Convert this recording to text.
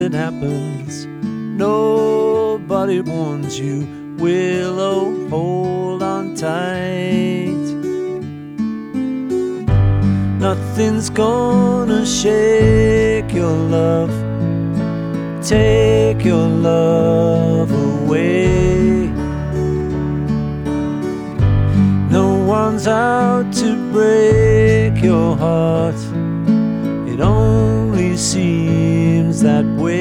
it happens, nobody warns you. Willow, hold on tight. Nothing's gonna shake your love, take your love away. No one's out to break your heart, it only seems that way.